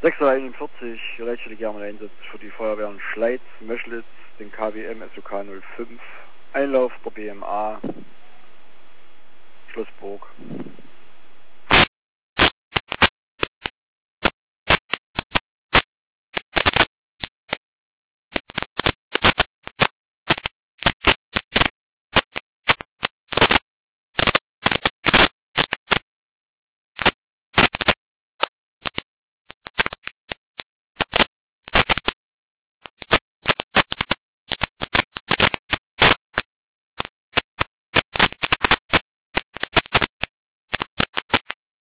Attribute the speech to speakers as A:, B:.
A: 641, Leitstelle Einsatz für die Feuerwehren Schleiz, Möschlitz, den KWM SOK 05, Einlauf der BMA, Schlossburg.